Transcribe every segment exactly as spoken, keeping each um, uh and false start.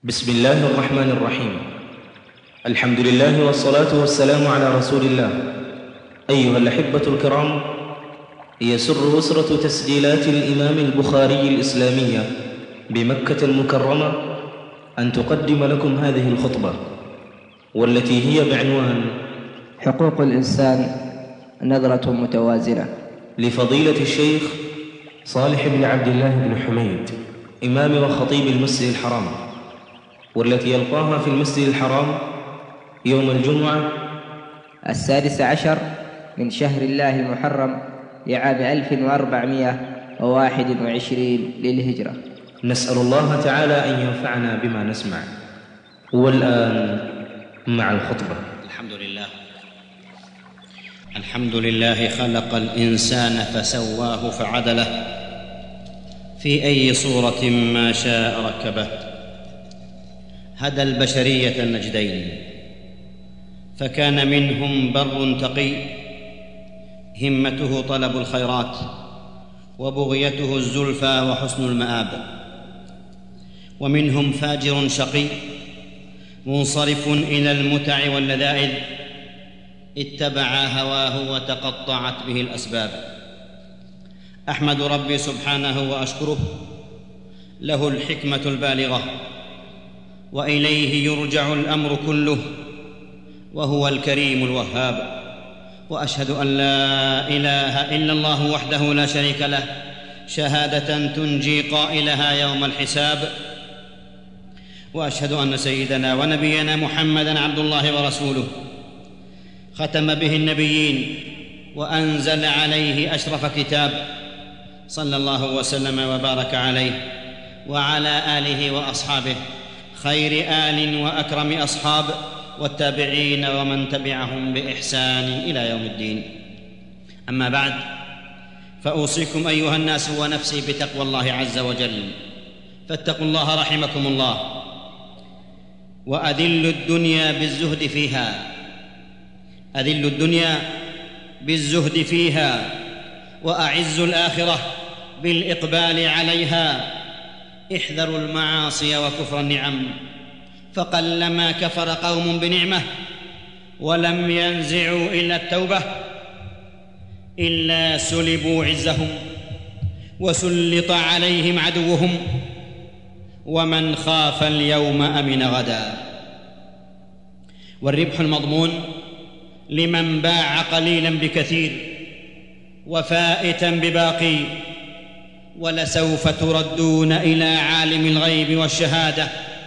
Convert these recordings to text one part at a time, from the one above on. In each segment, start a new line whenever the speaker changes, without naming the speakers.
بسم الله الرحمن الرحيم. الحمد لله والصلاة والسلام على رسول الله. أيها الأحبة الكرام، يسر أسرة تسجيلات الإمام البخاري الإسلامية بمكة المكرمة أن تقدم لكم هذه الخطبة، والتي هي بعنوان
حقوق الإنسان نظرة متوازنة،
لفضيلة الشيخ صالح بن عبد الله بن حميد، إمام وخطيب المسجد الحرام، والتي يلقاها في المسجد الحرام يوم الجمعة
السادس عشر من شهر الله المحرم لعام ألف وأربعمائة وواحد وعشرين للهجرة.
نسأل الله تعالى أن ينفعنا بما نسمع. والآن مع الخطبة.
الحمد لله الحمد لله خلق الإنسان فسواه فعدله، في أي صورة ما شاء ركبه. هدى البشرية النجدين، فكان منهم بر تقي همته طلب الخيرات وبغيته الزلفى وحسن المآب، ومنهم فاجر شقي منصرف إلى المتع واللذائذ اتبع هواه وتقطعت به الأسباب. أحمد ربي سبحانه وأشكره، له الحكمة البالغة وإليه يرجع الأمر كله، وهو الكريم الوهاب. وأشهد أن لا إله إلا الله وحده لا شريك له، شهادة تنجي قائلها يوم الحساب. وأشهد أن سيدنا ونبينا محمدًا عبد الله ورسوله، ختم به النبيين وأنزل عليه أشرف كتاب، صلى الله وسلم وبارك عليه وعلى آله وأصحابه خير آل وأكرم أصحاب، والتابعين ومن تبعهم بإحسان إلى يوم الدين. أما بعد، فأوصيكم أيها الناس ونفسي بتقوى الله عز وجل، فاتقوا الله رحمكم الله، وأذلوا الدنيا بالزهد فيها أذلوا الدنيا بالزهد فيها وأعزوا الآخرة بالإقبال عليها. احذروا المعاصي وكفر النعم، فقلما كفر قوم بنعمة ولم ينزعوا إلا التوبة إلا سلبوا عزهم وسلط عليهم عدوهم، ومن خاف اليوم أمن غدا. والربح المضمون لمن باع قليلا بكثير وفائتا بباقي، ولسوف تردون إلى عالم الغيب والشهادة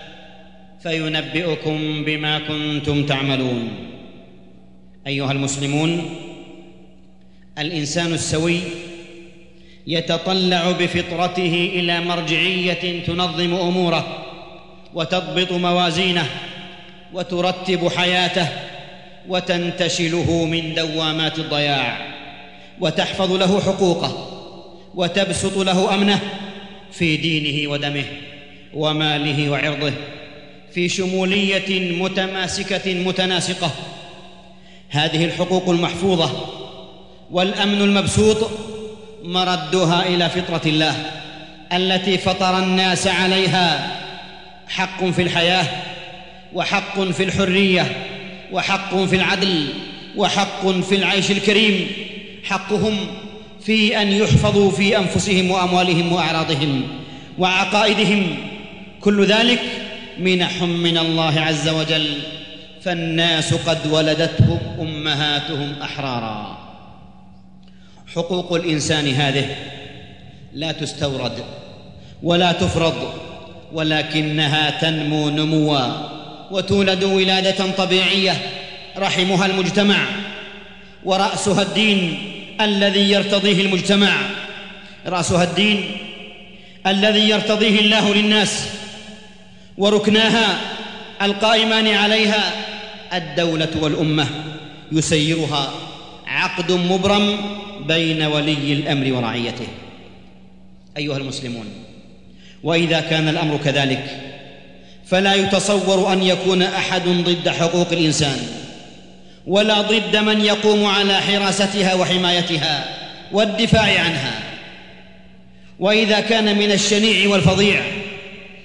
فينبئكم بما كنتم تعملون. أيها المسلمون، الإنسان السوي يتطلع بفطرته إلى مرجعية تنظم أموره وتضبط موازينه وترتب حياته وتنتشله من دوامات الضياع، وتحفظ له حقوقه وتبسط له أمنه في دينه ودمه وماله وعرضه، في شمولية متماسكة متناسقة. هذه الحقوق المحفوظة والأمن المبسوط مردها إلى فطرة الله التي فطر الناس عليها، حق في الحياة، وحق في الحرية، وحق في العدل، وحق في العيش الكريم، حقهم في أن يحفظوا في أنفسهم وأموالهم وأعراضهم وعقائدهم. كل ذلك منح من الله عز وجل، فالناس قد ولدتهم أمهاتهم أحرارا. حقوق الإنسان هذه لا تستورد ولا تفرض، ولكنها تنمو نموا وتولد ولادة طبيعية رحمها المجتمع، ورأسها الدين الذي يرتضيه المجتمع، رأسها الدين الذي يرتضيه الله للناس، وركناها القائمان عليها الدولة والأمة، يسيرها عقد مبرم بين ولي الأمر ورعيته. أيها المسلمون، وإذا كان الأمر كذلك فلا يتصور أن يكون أحد ضد حقوق الإنسان، ولا ضد من يقوم على حراستها وحمايتها والدفاع عنها. وإذا كان من الشنيع والفظيع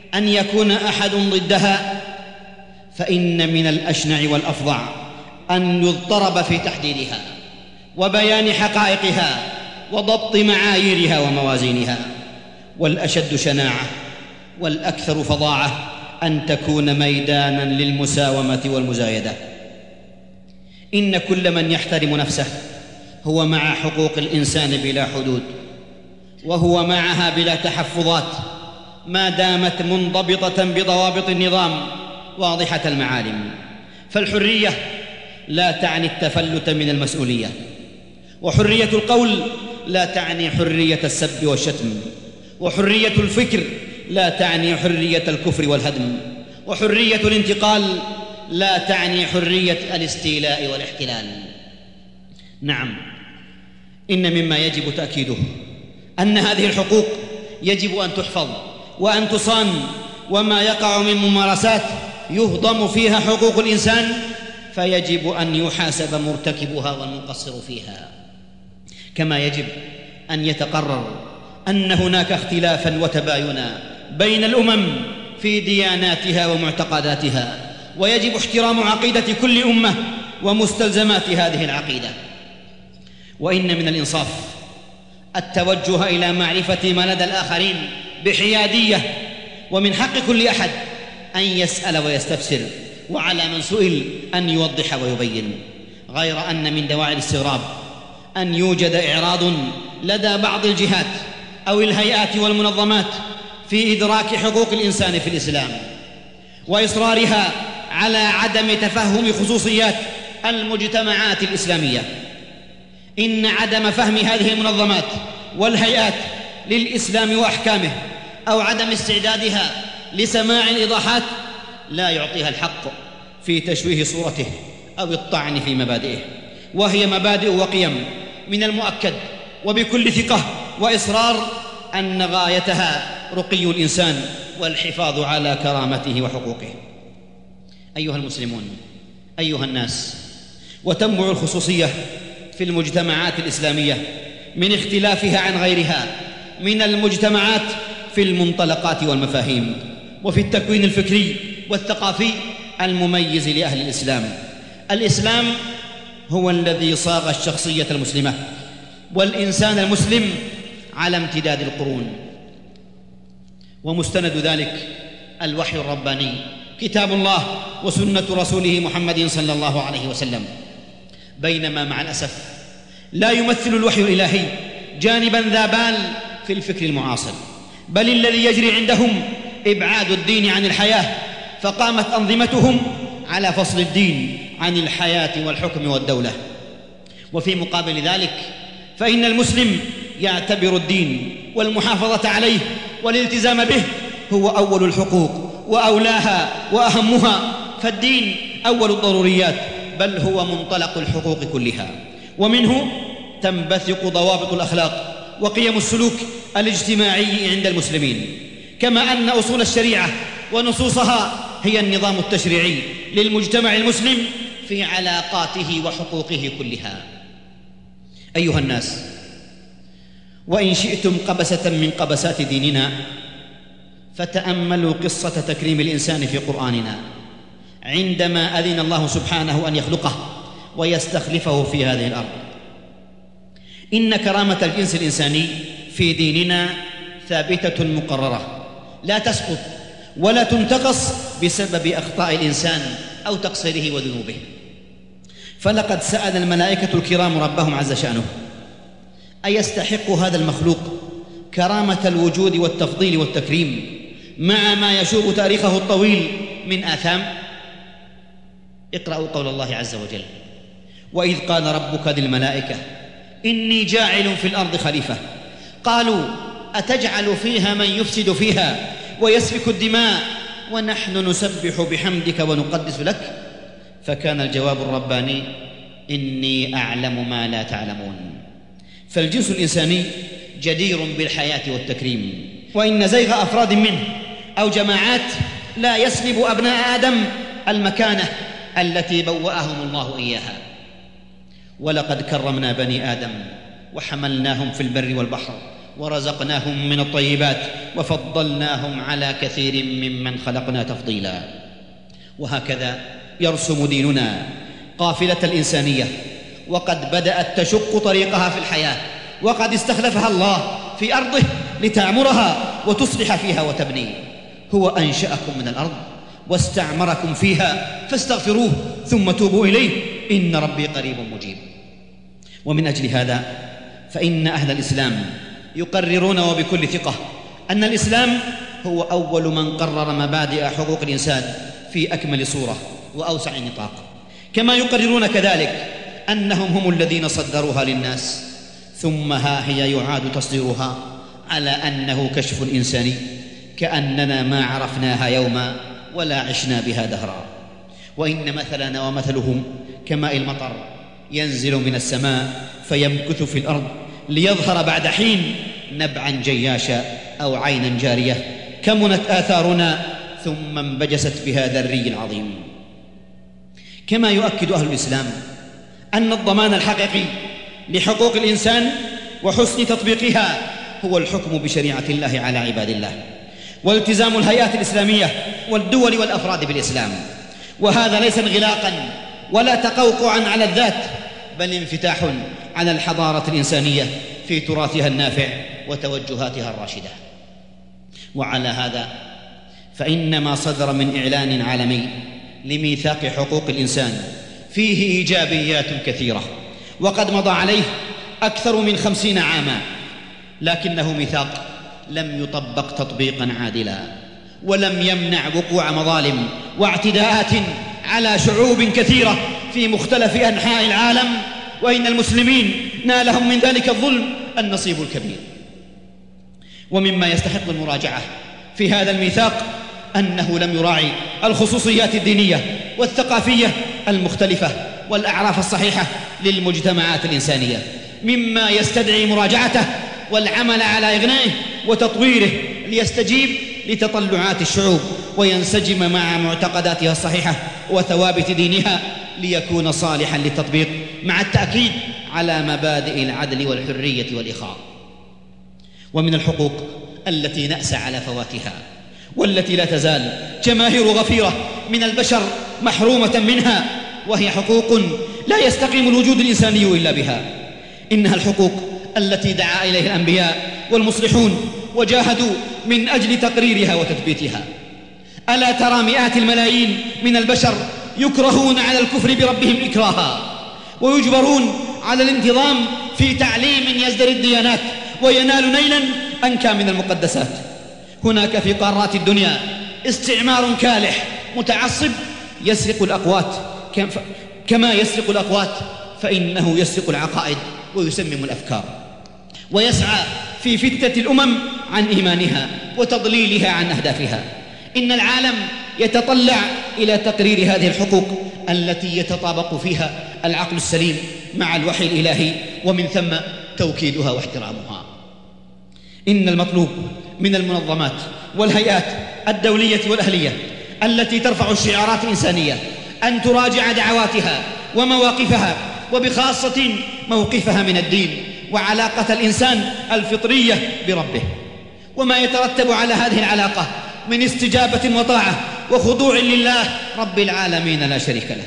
أن يكون أحد ضدها فإن من الأشنع والأفظع أن يضطرب في تحديدها وبيان حقائقها وضبط معاييرها وموازينها. والأشد شناعة والأكثر فظاعة أن تكون ميدانا للمساومة والمزايدة. إن كل من يحترم نفسه هو مع حقوق الإنسان بلا حدود، وهو معها بلا تحفظات ما دامت منضبطة بضوابط النظام واضحة المعالم. فالحرية لا تعني التفلت من المسؤولية، وحرية القول لا تعني حرية السب والشتم، وحرية الفكر لا تعني حرية الكفر والهدم، وحرية الانتقال لا تعني حرية الاستيلاء والاحتلال. نعم، إن مما يجب تأكيده أن هذه الحقوق يجب أن تحفظ وأن تصان، وما يقع من ممارسات يهضم فيها حقوق الإنسان فيجب أن يحاسب مرتكبها والمقصر فيها. كما يجب أن يتقرر أن هناك اختلافا وتباينا بين الأمم في دياناتها ومعتقداتها، ويجب احترام عقيدة كل أمة ومستلزمات هذه العقيدة. وإن من الإنصاف التوجه إلى معرفة ما لدى الآخرين بحيادية، ومن حق كل أحد أن يسأل ويستفسر، وعلى من سئل أن يوضح ويبين، غير أن من دواعي الاستغراب أن يوجد إعراض لدى بعض الجهات أو الهيئات والمنظمات في إدراك حقوق الإنسان في الإسلام، وإصرارها على عدم تفهم خصوصيات المجتمعات الإسلامية. إن عدم فهم هذه المنظمات والهيئات للإسلام وأحكامه أو عدم استعدادها لسماع الإيضاحات لا يعطيها الحق في تشويه صورته أو الطعن في مبادئه، وهي مبادئ وقيم من المؤكد وبكل ثقة وإصرار أن غايتها رقي الإنسان والحفاظ على كرامته وحقوقه. أيها المسلمون، أيها الناس، وتنبع الخصوصية في المجتمعات الإسلامية من اختلافها عن غيرها من المجتمعات في المنطلقات والمفاهيم، وفي التكوين الفكري والثقافي المميز لأهل الإسلام. الإسلام هو الذي صاغ الشخصية المسلمة والإنسان المسلم على امتداد القرون، ومستند ذلك الوحي الرباني كتاب الله وسنة رسوله محمد صلى الله عليه وسلم. بينما مع الأسف لا يمثل الوحي الإلهي جانبا ذا بال في الفكر المعاصر، بل الذي يجري عندهم إبعاد الدين عن الحياة، فقامت أنظمتهم على فصل الدين عن الحياة والحكم والدولة. وفي مقابل ذلك فإن المسلم يعتبر الدين والمحافظة عليه والالتزام به هو أول الحقوق وأولاها وأهمها، فالدين أول الضروريات، بل هو منطلق الحقوق كلها، ومنه تنبثق ضوابط الأخلاق وقيم السلوك الاجتماعي عند المسلمين، كما أن أصول الشريعة ونصوصها هي النظام التشريعي للمجتمع المسلم في علاقاته وحقوقه كلها. أيها الناس، وإن شئتم قبسة من قبسات ديننا فتأملوا قصة تكريم الإنسان في قرآننا عندما أذن الله سبحانه أن يخلقه ويستخلفه في هذه الأرض. إن كرامة الجنس الإنساني في ديننا ثابتة مقررة، لا تسقط ولا تنتقص بسبب أخطاء الإنسان أو تقصيره وذنوبه. فلقد سأل الملائكة الكرام ربهم عز شأنه: أيستحق هذا المخلوق كرامة الوجود والتفضيل والتكريم مع ما يشوب تاريخه الطويل من آثام؟ اقرأوا قول الله عز وجل: وإذ قال ربك للملائكة إني جاعل في الأرض خليفة قالوا أتجعل فيها من يفسد فيها ويسفك الدماء ونحن نسبح بحمدك ونقدس لك؟ فكان الجواب الرباني: إني أعلم ما لا تعلمون. فالجنس الإنساني جدير بالحياة والتكريم، وإن زيغ أفراد منه أو جماعات لا يسلب أبناء آدم المكانة التي بوأهم الله إياها. ولقد كرمنا بني آدم وحملناهم في البر والبحر ورزقناهم من الطيبات وفضلناهم على كثير ممن خلقنا تفضيلا. وهكذا يرسم ديننا قافلة الإنسانية، وقد بدأت تشق طريقها في الحياة، وقد استخلفها الله في أرضه لتعمرها وتصلح فيها وتبني. هو أنشأكم من الأرض واستعمركم فيها فاستغفروه ثم توبوا إليه إن ربي قريب مجيب. ومن أجل هذا فإن أهل الإسلام يقررون وبكل ثقة أن الإسلام هو أول من قرر مبادئ حقوق الإنسان في أكمل صورة وأوسع نطاق، كما يقررون كذلك أنهم هم الذين صدروها للناس، ثم ها هي يعاد تصديرها على أنه كشف إنساني، كأننا ما عرفناها يوما ولا عشنا بها دهرا. وإن مثلنا ومثلهم كماء المطر ينزل من السماء فيمكث في الأرض ليظهر بعد حين نبعا جياشا أو عينا جارية، كمنت آثارنا ثم انبجست بهذا الري العظيم. كما يؤكد أهل الإسلام أن الضمان الحقيقي لحقوق الإنسان وحسن تطبيقها هو الحكم بشريعة الله على عباد الله، والتزام الهيئات الإسلامية والدول والأفراد بالإسلام. وهذا ليس انغلاقا ولا تقوقعا على الذات، بل انفتاح على الحضارة الإنسانية في تراثها النافع وتوجهاتها الراشدة. وعلى هذا فإن ما صدر من إعلان عالمي لميثاق حقوق الإنسان فيه إيجابيات كثيرة، وقد مضى عليه أكثر من خمسين عاما، لكنه ميثاق لم يطبق تطبيقا عادلا، ولم يمنع وقوع مظالم واعتداءات على شعوب كثيرة في مختلف أنحاء العالم، وإن المسلمين نالهم من ذلك الظلم النصيب الكبير. ومما يستحق المراجعة في هذا الميثاق أنه لم يراعي الخصوصيات الدينية والثقافية المختلفة والأعراف الصحيحة للمجتمعات الإنسانية، مما يستدعي مراجعته والعمل على إغنائه وتطويره ليستجيب لتطلعات الشعوب وينسجم مع معتقداتها الصحيحة وثوابت دينها ليكون صالحا للتطبيق، مع التأكيد على مبادئ العدل والحرية والإخاء. ومن الحقوق التي نأسى على فواتها والتي لا تزال جماهير غفيرة من البشر محرومة منها، وهي حقوق لا يستقيم الوجود الإنساني إلا بها. إنها الحقوق التي دعا إليها الأنبياء والمصلحون وجاهدوا من أجل تقريرها وتثبيتها. ألا ترى مئات الملايين من البشر يكرهون على الكفر بربهم إكراها، ويجبرون على الانتظام في تعليم يزدري الديانات وينال نيلا أنكى من المقدسات. هناك في قارات الدنيا استعمار كالح متعصب يسرق الأقوات كما يسرق الأقوات، فإنه يسرق العقائد ويسمم الأفكار، ويسعى في فتنة الأمم عن إيمانها وتضليلها عن أهدافها. إن العالم يتطلع إلى تقرير هذه الحقوق التي يتطابق فيها العقل السليم مع الوحي الإلهي، ومن ثم توكيدها واحترامها. إن المطلوب من المنظمات والهيئات الدولية والأهلية التي ترفع الشعارات الإنسانية أن تراجع دعواتها ومواقفها، وبخاصة موقفها من الدين وعلاقة الإنسان الفطرية بربه، وما يترتب على هذه العلاقة من استجابة وطاعة وخضوع لله رب العالمين لا شريك له.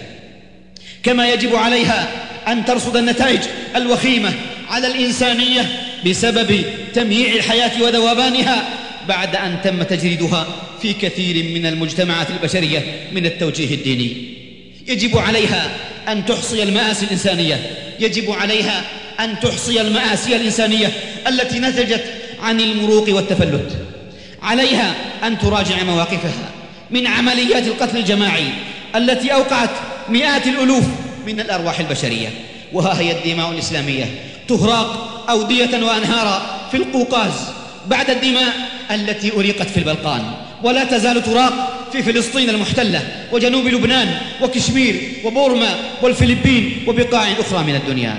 كما يجب عليها أن ترصد النتائج الوخيمة على الإنسانية بسبب تمييع الحياة وذوبانها بعد أن تم تجريدها في كثير من المجتمعات البشرية من التوجيه الديني. يجب عليها أن تحصي المآسي الإنسانية يجب عليها أن تحصي المآسي الإنسانية التي نتجت عن المروق والتفلت. عليها أن تراجع مواقفها من عمليات القتل الجماعي التي أوقعت مئات الألوف من الأرواح البشرية، وها هي الدماء الإسلامية تهراق أودية وأنهارا في القوقاز بعد الدماء التي أريقت في البلقان، ولا تزال تراق في فلسطين المحتلة وجنوب لبنان وكشمير وبورما والفلبين وبقاع أخرى من الدنيا.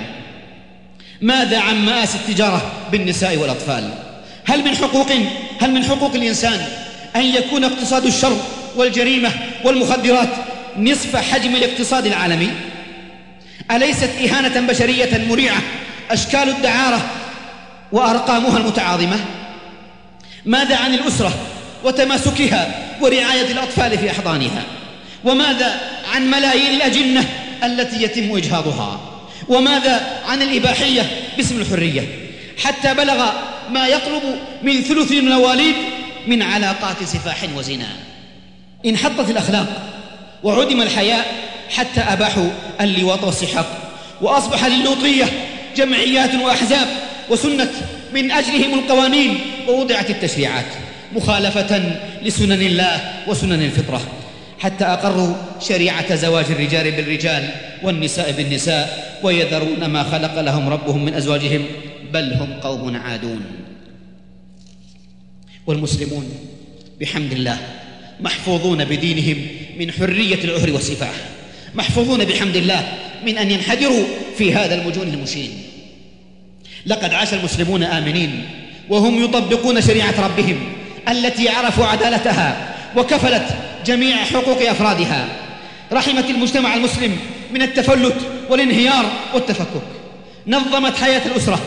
ماذا عن مآسي التجارة بالنساء والأطفال؟ هل من حقوق هل من حقوق الإنسان أن يكون اقتصاد الشر والجريمة والمخدرات نصف حجم الاقتصاد العالمي؟ أليست إهانة بشرية مريعة أشكال الدعارة وأرقامها المتعاظمة؟ ماذا عن الأسرة وتماسكها ورعاية الأطفال في أحضانها؟ وماذا عن ملايين الأجنة التي يتم إجهاضها؟ وماذا عن الإباحية باسم الحرية، حتى بلغ ما يقرب من ثلث المواليد من علاقات سفاح وزنا؟ انحطت الأخلاق وعدم الحياء حتى أباحوا اللواط والسحاق، وأصبح للوطية جمعيات وأحزاب وسنت من أجلهم القوانين، ووضعت التشريعات مخالفة لسنن الله وسنن الفطرة، حتى أقروا شريعة زواج الرجال بالرجال والنساء بالنساء، ويذرون ما خلق لهم ربهم من أزواجهم، بل هم قوم عادون. والمسلمون بحمد الله محفوظون بدينهم من حرية العهر والسفاح، محفوظون بحمد الله من أن ينحدروا في هذا المجون المشين. لقد عاش المسلمون آمنين وهم يطبقون شريعة ربهم التي عرفوا عدالتها وكفلت جميع حقوق أفرادها، رحمت المجتمع المسلم من التفلت والانهيار والتفكك، نظمت حياة الأسرة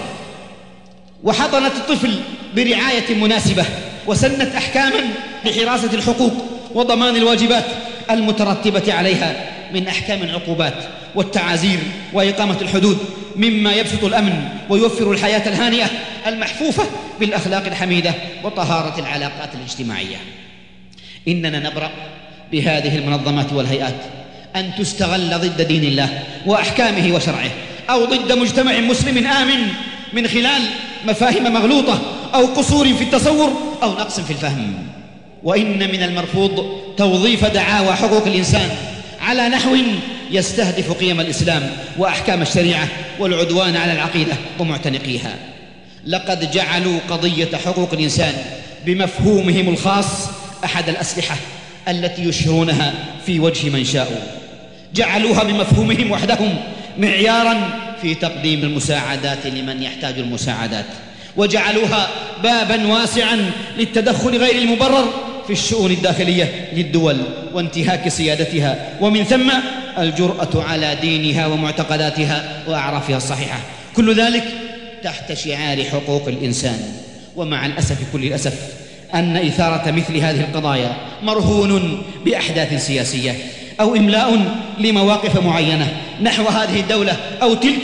وحضنت الطفل برعاية مناسبة، وسنت أحكاما لحراسة الحقوق وضمان الواجبات المترتبة عليها من أحكام العقوبات والتعازير وإقامة الحدود، مما يبسط الأمن ويوفر الحياة الهانئة المحفوفة بالأخلاق الحميدة وطهارة العلاقات الاجتماعية. إننا نبرأ بهذه المنظمات والهيئات أن تستغل ضد دين الله وأحكامه وشرعه، أو ضد مجتمع مسلم آمن من خلال مفاهيم مغلوطة أو قصور في التصور أو نقص في الفهم. وإن من المرفوض توظيف دعاوى حقوق الإنسان على نحو يستهدف قيم الإسلام وأحكام الشريعة والعدوان على العقيدة ومعتنقيها. لقد جعلوا قضية حقوق الإنسان بمفهومهم الخاص أحد الأسلحة التي يشهرونها في وجه من شاءوا، جعلوها بمفهومهم وحدهم معياراً في تقديم المساعدات لمن يحتاج المساعدات، وجعلوها باباً واسعاً للتدخل غير المبرر في الشؤون الداخلية للدول وانتهاك سيادتها، ومن ثم الجرأة على دينها ومعتقداتها وأعرافها الصحيحة، كل ذلك تحت شعار حقوق الإنسان. ومع الأسف كل الأسف أن إثارة مثل هذه القضايا مرهون بأحداث سياسية أو إملاء لمواقف معينة نحو هذه الدولة أو تلك،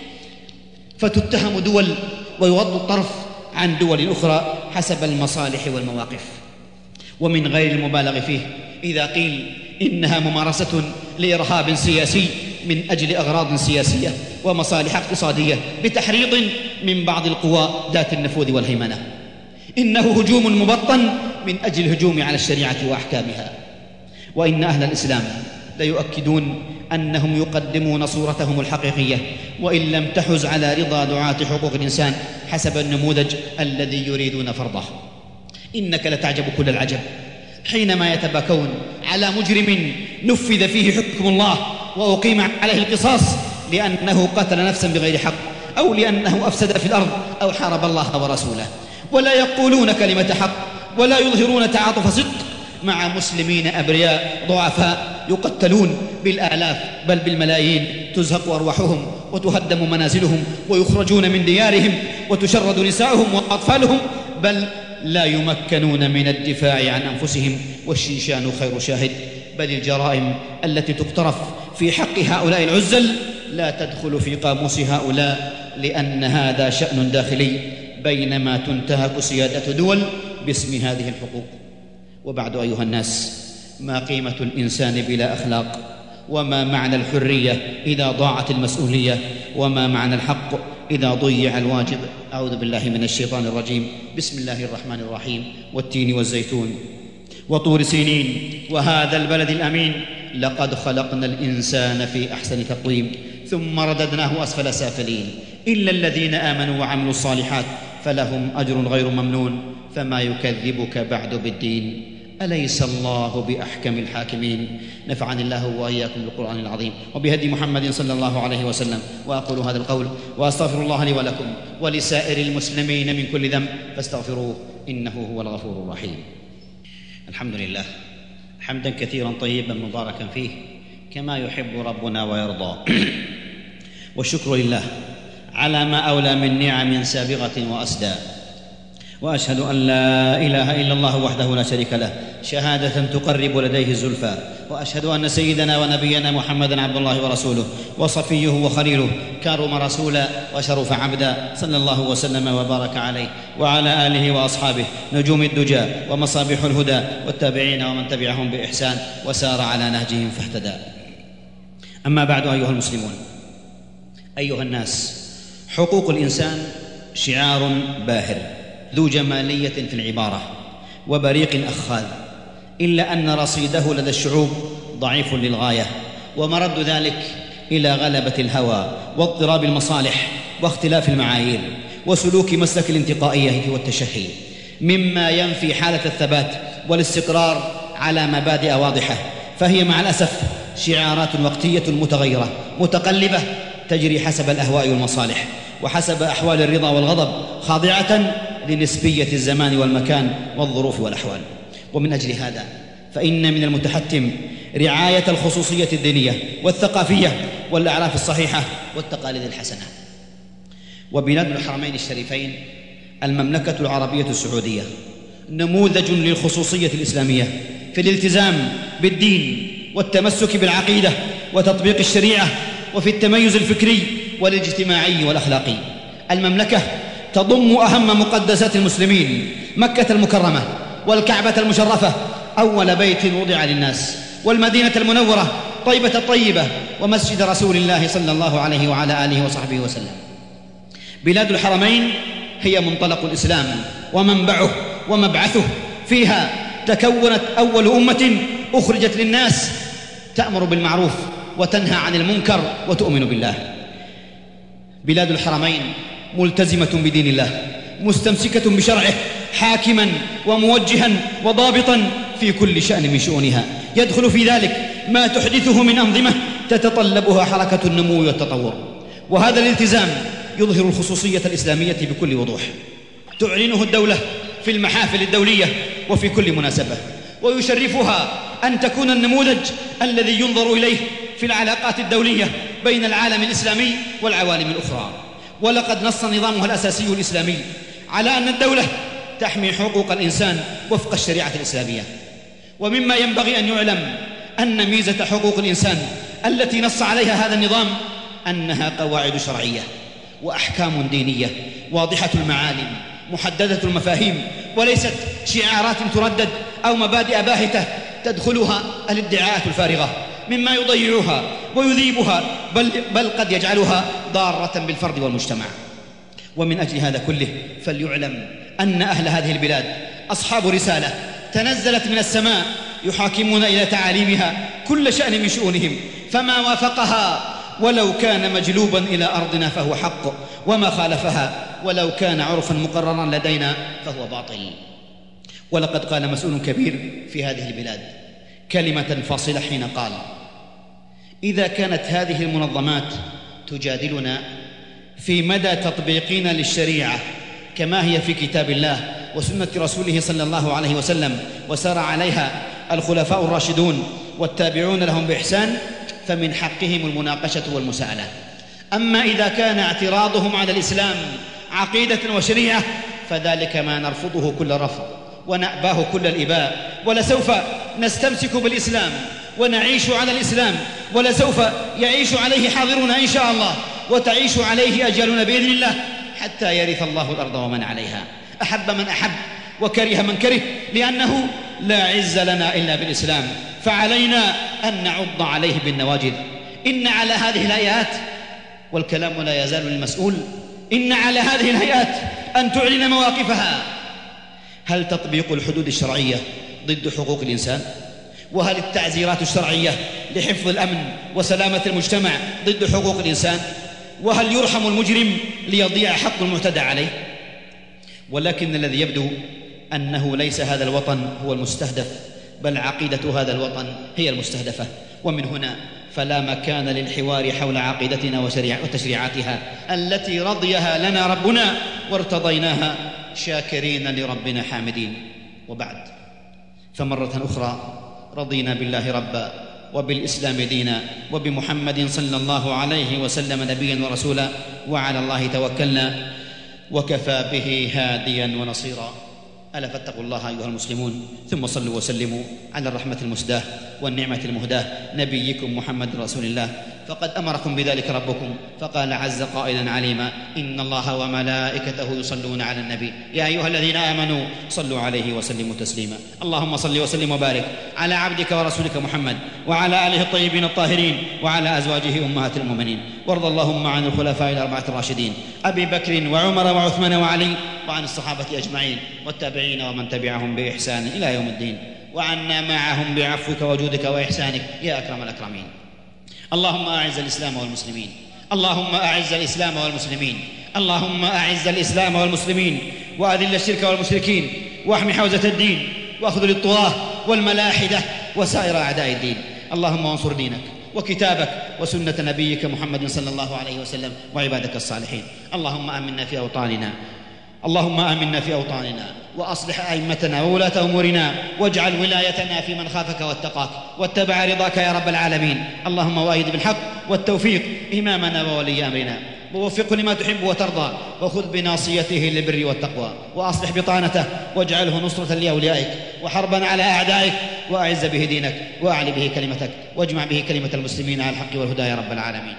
فتتهم دول ويغض الطرف عن دول أخرى حسب المصالح والمواقف. ومن غير المبالغ فيه إذا قيل إنها ممارسة لإرهاب سياسي من أجل أغراض سياسية ومصالح اقتصادية بتحريض من بعض القوى ذات النفوذ والهيمنة. إنه هجوم مبطن من أجل الهجوم على الشريعة وأحكامها. وإن أهل الإسلام ليؤكدون أنهم يقدمون صورتهم الحقيقية وإن لم تحز على رضا دعاة حقوق الإنسان حسب النموذج الذي يريدون فرضه. إنك لتعجب كل العجب حينما يتباكون على مجرم نفذ فيه حكم الله وأقيم عليه القصاص لأنه قتل نفسا بغير حق، أو لأنه أفسد في الأرض، أو حارب الله ورسوله، ولا يقولون كلمة حق ولا يظهرون تعاطف صدق مع مسلمين أبرياء ضعفاء يقتلون بالآلاف بل بالملايين، تزهق أرواحهم وتهدم منازلهم ويخرجون من ديارهم وتشرد نساؤهم وأطفالهم، بل لا يمكنون من الدفاع عن أنفسهم، والشيشان خير شاهد. بل الجرائم التي تقترف في حق هؤلاء العزل لا تدخل في قاموس هؤلاء، لأن هذا شأن داخلي، بينما تنتهك سيادة دول باسم هذه الحقوق. وبعد أيها الناس، ما قيمة الإنسان بلا أخلاق؟ وما معنى الحرية إذا ضاعت المسؤولية؟ وما معنى الحق إذا ضيع الواجب؟ أعوذ بالله من الشيطان الرجيم. بسم الله الرحمن الرحيم. والتين والزيتون وطور سينين وهذا البلد الأمين، لقد خلقنا الإنسان في أحسن تقويم ثم رددناه أسفل سافلين، إلا الذين آمنوا وعملوا الصالحات فلهم أجر غير ممنون، فما يكذبك بعد بالدين، أليس الله بأحكم الحاكمين؟ نفعني الله وإياكم بالقرآن العظيم وبهدي محمد صلى الله عليه وسلم. وأقول هذا القول وأستغفر الله لي ولكم ولسائر المسلمين من كل ذنب فاستغفروه إنه هو الغفور الرحيم. الحمد لله حمدا كثيرا طيبا مباركا فيه كما يحب ربنا ويرضى. والشكر لله على ما أولى من نعم سابغة وأسدى، وأشهد أن لا إله إلا الله وحده لا شريك له شهادة تقرب لديه الزلفى، وأشهد أن سيدنا ونبينا محمدًا عبد الله ورسوله وصفيه وخليله، كرم رسولا وشرف عبدا، صلى الله وسلم وبارك عليه وعلى آله وأصحابه نجوم الدجى ومصابيح الهدى، والتابعين ومن تبعهم بإحسان وسار على نهجهم فاهتدى. أما بعد، أيها المسلمون، أيها الناس، حقوق الإنسان شعار باهر ذو جمالية في العبارة وبريق أخاذ، إلا أن رصيده لدى الشعوب ضعيف للغاية، ومرد ذلك إلى غلبة الهوى واضطراب المصالح واختلاف المعايير وسلوك مسلك الانتقائية والتشهي، مما ينفي حالة الثبات والاستقرار على مبادئ واضحة، فهي مع الأسف شعارات وقتية متغيرة متقلبة تجري حسب الأهواء والمصالح وحسب أحوال الرضا والغضب، خاضعة لنسبية الزمان والمكان والظروف والأحوال. ومن أجل هذا فإن من المتحتم رعاية الخصوصية الدينية والثقافية والأعراف الصحيحة والتقاليد الحسنة. وبلاد الحرمين الشريفين المملكة العربية السعودية نموذج للخصوصية الإسلامية في الالتزام بالدين والتمسك بالعقيدة وتطبيق الشريعة، وفي التميز الفكري والاجتماعي والأخلاقي. المملكة تضم أهم مقدسات المسلمين، مكة المكرمة والكعبة المشرفة أول بيت وضع للناس، والمدينة المنورة طيبة الطيبة ومسجد رسول الله صلى الله عليه وعلى آله وصحبه وسلم. بلاد الحرمين هي منطلق الإسلام ومنبعه ومبعثه، فيها تكونت أول أمة أخرجت للناس تأمر بالمعروف وتنهى عن المنكر وتؤمن بالله. بلاد الحرمين ملتزمة بدين الله، مستمسكة بشرعه، حاكما وموجها وضابطا في كل شأن من شؤونها، يدخل في ذلك ما تحدثه من أنظمة تتطلبها حركة النمو والتطور. وهذا الالتزام يظهر الخصوصية الإسلامية بكل وضوح، تعلنه الدولة في المحافل الدولية وفي كل مناسبة، ويشرفها أن تكون النموذج الذي ينظر إليه في العلاقات الدولية بين العالم الإسلامي والعوالم الأخرى. ولقد نص نظامها الأساسي الإسلامي على أن الدولة تحمي حقوق الإنسان وفق الشريعة الإسلامية. ومما ينبغي أن يعلم أن ميزة حقوق الإنسان التي نص عليها هذا النظام أنها قواعد شرعية وأحكام دينية واضحة المعالم محددة المفاهيم، وليست شعارات تردد أو مبادئ باهتة تدخلها الادعاءات الفارغة، مما يضيعها ويذيبها، بل, بل قد يجعلها ضارة بالفرد والمجتمع. ومن أجل هذا كله فليعلم أن أهل هذه البلاد أصحاب رسالة تنزلت من السماء يحاكمون إلى تعاليمها كل شأن من شؤونهم، فما وافقها ولو كان مجلوبا إلى أرضنا فهو حق، وما خالفها ولو كان عرفا مقررا لدينا فهو باطل. ولقد قال مسؤول كبير في هذه البلاد كلمة فاصلة حين قال: إذا كانت هذه المنظمات تجادلنا في مدى تطبيقنا للشريعة كما هي في كتاب الله وسنة رسوله صلى الله عليه وسلم وسار عليها الخلفاء الراشدون والتابعون لهم بإحسان، فمن حقهم المناقشة والمساءلة. أما إذا كان اعتراضهم على الإسلام عقيدة وشريعة فذلك ما نرفضه كل رفض ونأباه كل الإباء، ولسوف نستمسك بالإسلام ونعيش على الإسلام، ولسوف يعيش عليه حاضرنا إن شاء الله وتعيش عليه أجلنا بإذن الله حتى يرث الله الأرض ومن عليها، أحب من أحب وكره من كره، لأنه لا عز لنا إلا بالإسلام، فعلينا أن نعض عليه بالنواجذ. إن على هذه الآيات، والكلام لا يزال للمسؤول، إن على هذه الهيئات أن تعلن مواقفها. هل تطبيق الحدود الشرعية ضد حقوق الإنسان؟ وهل التعزيرات الشرعية لحفظ الأمن وسلامة المجتمع ضد حقوق الإنسان؟ وهل يرحم المجرم ليضيع حق المعتدى عليه؟ ولكن الذي يبدو أنه ليس هذا الوطن هو المستهدف، بل عقيدة هذا الوطن هي المستهدفة. ومن هنا فلا مكان للحوار حول عقيدتنا وتشريعاتها التي رضيها لنا ربنا وارتضيناها شاكرين لربنا حامدين. وبعد، فمرة أخرى رضينا بالله ربا وبالإسلام دينا وبمحمد صلى الله عليه وسلم نبيا ورسولا، وعلى الله توكلنا وكفى به هاديا ونصيرا. ألا فاتقوا الله أيها المسلمون، ثم صلوا وسلموا على الرحمة المسداة والنعمة المهداة نبيكم محمد رسول الله، فقد أمركم بذلك ربكم، فقال عز قائلا عليما: إن الله وملائكته يصلون على النبي يا أيها الذين آمنوا صلوا عليه وسلموا تسليما. اللهم صل وسلم وبارك على عبدك ورسولك محمد وعلى آله الطيبين الطاهرين وعلى أزواجه أمهات المؤمنين، وارض اللهم عن الخلفاء الأربعة الراشدين أبي بكر وعمر وعثمان وعلي، وعن الصحابة أجمعين والتابعين ومن تبعهم بإحسان إلى يوم الدين، وعنا معهم بعفوك وجودك وإحسانك يا أكرم الأكرمين. اللهم أعز الإسلام والمسلمين، اللهم أعز الإسلام والمسلمين، اللهم أعز الإسلام والمسلمين، وأذل الشرك والمشركين، واحم حوزة الدين، وأخذل الطغاة والملاحدة وسائر أعداء الدين. اللهم انصر دينك وكتابك وسنة نبيك محمد صلى الله عليه وسلم وعبادك الصالحين. اللهم آمنا في أوطاننا، اللهم آمنا في أوطاننا، وأصلح أئمتنا وولاة أمورنا، واجعل ولايتنا في من خافك واتقاك واتبع رضاك يا رب العالمين. اللهم وأيد بالحق والتوفيق إمامنا وولي أمرنا، ووفقه لما تحب وترضى، وخذ بناصيته للبر والتقوى، وأصلح بطانته، واجعله نصرة لأوليائك وحربا على أعدائك، وأعز به دينك وأعلي به كلمتك، واجمع به كلمة المسلمين على الحق والهدى يا رب العالمين.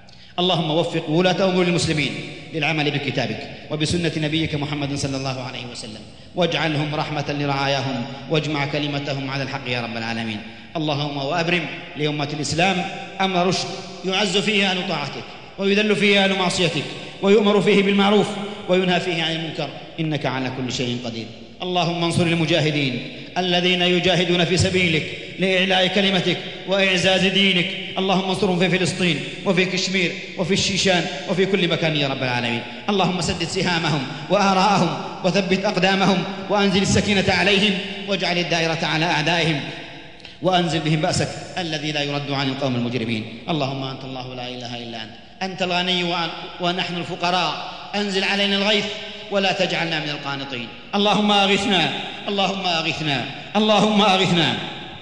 اللهم وفق ولاة أمور المسلمين للعمل بكتابك وبسنة نبيك محمد صلى الله عليه وسلم، واجعلهم رحمة لرعاياهم، واجمع كلمتهم على الحق يا رب العالمين. اللهم وأبرم لأمة الإسلام أمر رشد يعز فيه أهل طاعتك ويذل فيه أهل معصيتك، ويؤمر فيه بالمعروف وينهى فيه عن المنكر، إنك على كل شيء قدير. اللهم انصر المجاهدين الذين يجاهدون في سبيلك لإعلاء كلمتك وإعزاز دينك. اللهم انصرهم في فلسطين وفي كشمير وفي الشيشان وفي كل مكان يا رب العالمين. اللهم سدد سهامهم وآراءهم وثبت أقدامهم، وأنزل السكينة عليهم، واجعل الدائرة على أعدائهم، وأنزل بهم بأسك الذي لا يرد عن القوم المجرمين. اللهم أنت الله لا إله إلا أنت، أنت الغني ونحن الفقراء، أنزل علينا الغيث ولا تجعلنا من القانطين. اللهم أغثنا، اللهم أغثنا، اللهم أغثنا.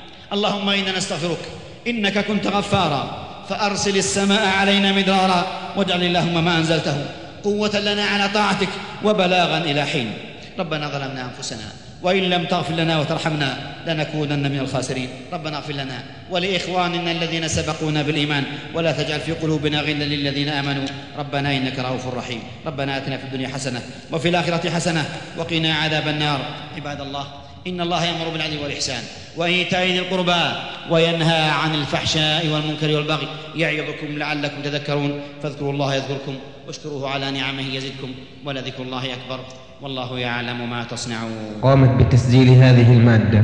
اللهم إنا نستغفرك، إنك كنت غفارا، فأرسل السماء علينا مدرارا، واجعل اللهم ما أنزلته قوة لنا على طاعتك وبلاغا إلى حين. ربنا ظلمنا أنفسنا وإن لم تغفر لنا وترحمنا لنكونن من الخاسرين. ربنا اغفر لنا ولإخواننا الذين سبقونا بالإيمان، ولا تجعل في قلوبنا غلا للذين آمنوا ربنا إنك رؤوف رحيم. ربنا آتنا في الدنيا حسنة وفي الآخرة حسنة وقنا عذاب النار. عباد الله، إن الله يأمر بالعدل والإحسان وإيتاء ذي القربى وينهى عن الفحشاء والمنكر والبغي يعظكم لعلكم تذكرون. فاذكروا الله يذكركم واشكروه على نعمه يزدكم ولذكر الله أكبر والله يعلم ما تصنعون.
قامت بتسجيل هذه المادة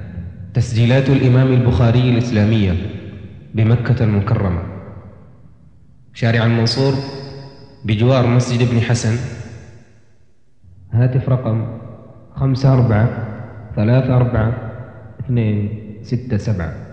تسجيلات الإمام البخاري الإسلامية بمكة المكرمة، شارع المنصور بجوار مسجد ابن حسن. هاتف رقم خمسة أربعة ثلاثة أربعة اثنين ستة سبعة.